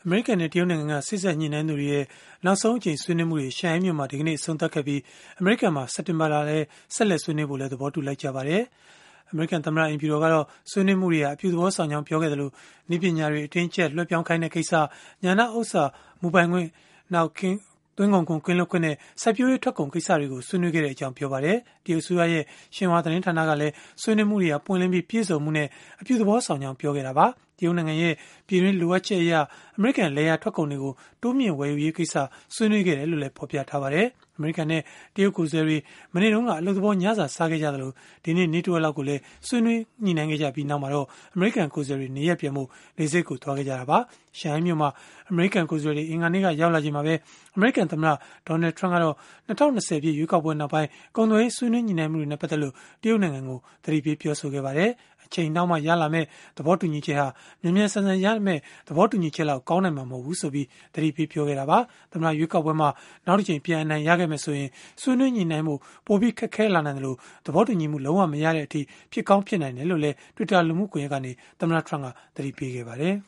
အမေရိကန်နဲ့တရုတ်နိုင်ငံကစစ်ဆက်ညှိနှိုင်းသူတွေရဲ့နောက်ဆုံးအကြိမ်ဆွေးနွေးမှုတွေရှန်ဟိုင်းမြို့မှာဒီကနေ့အဆုံးသတ်ခဲ့ပြီးအမေရိကန်မှာစက်တင်ဘာလထဲဆက်လက်ဆွေးနွေးဖို့လည်းသဘောတူလိုက်ကြပါတယ်။အမေရိကန်သမ္မတအိမ်ဖြူတော်ကတော့ဆွေးနွေးမှုတွေဟာအပြုသဘောဆောင်ကြောင်းပြောခဲ့တယ်လို့ဤပညာတွေအတင်းကျပ်လွှဲပြောင်းခိုင်းတဲ့ကိစ္စညာနာဥစ္စာမူပိုင်ခွင့်နောက်သွင်းကုန်ခွင့်လွှတ်ခွင့်နဲ့စိုက်ပျိုးရေးထွက်ကုန်ကိစ္စတွေကိုဆွေးနွေးခဲ့တဲ့အကြောင်းပြောပါတယ်။တရုတ်အစိုးရရဲ့ရှင်ဟွာသတင်းဌာနကလည်းဆွေးနွေးမှုတွေကပွင့်လင်းပြီးပြည့်စုံမှုနဲ့အပြုသဘောဆောင်ကြောင်းပြောခဲ့တာပါ။တရုတ်နိုင်ငံရဲ့ပြည်တွင်းလိုအပ်ချက်အရအမေရိကန်လေယာထွက်ကုန်တွေကိုတိုးမြင့်ဝယ်ယူရေးကိစ္စဆွေးနွေးခဲ့တယ်လို့လည်းဖော်ပြထားပါတယ်။အမေရိကန်နဲ့တရုတ်ကိုယ်စားလှယ်တွေမနေ့တုန်းကအလုပ်သဘောညစာစားခဲ့ကြသလိုဒီနေ့နေ့တဝက်လောက်ကိုလည်းဆွေးနွေးညှိနှိုင်းခဲ့ကြပြီးနောက်မှာတော့အမေရိကန်ကိုယ်စားလှယ်တွေနေရက်ပြန်မှုလေဆိပ်ကိုသွားခဲ့ကြတာပါ။ရှန်ဟိုင်းမြို့မှာအမေရိကန်ကိုယ်စားလှယ်တွေအင်္ဂါနေ့ကရောက်လာချိန်မှာပဲအမေရိကန်သမ္မတဒေါ်နယ်ထရန့်ကတော့2020ပြည့်ရွေးကောက်ပွဲနောက်ပိုင်းကုန်သွယ်ရေးဆွေးနွေးညှိနှိုင်းမှုတွေနဲ့ပတ်သက်လို့တရုတ်နိုင်ငံကိုသတိပေးပြောဆိုခဲ့ပါတယ်။အချိန်နောက်မှရလာမဲ့သဘောတူညီချက်ဟာမြန်မြန်ဆန်ဆန်ရမဲ့သဘောတူညီချက်လောက်ကောင်းနိုင်မှာမဟုတ်ဘူးဆိုပြီးသတိပေးပြောခဲ့တာပါသမ္မတရွေးကောက်ပွဲမှာနောက်တစ်ချိန်ပြန်အနိုင်ရခဲ့မယ်ဆိုရင်ဆွေးနွေးညှိနှိုင်းမှုပိုပြီးခက်ခဲလာနိုင်တယ်လို့သဘောတူညီမှုလုံးဝမရတဲ့အထိဖြစ်ကောင်းဖြစ်နိုင်တယ်လို့လည်း Twitter လူမှုကွန်ရက်ကနေသမ္မတထရန့်ကသတိပေးခဲ့ပါတယ်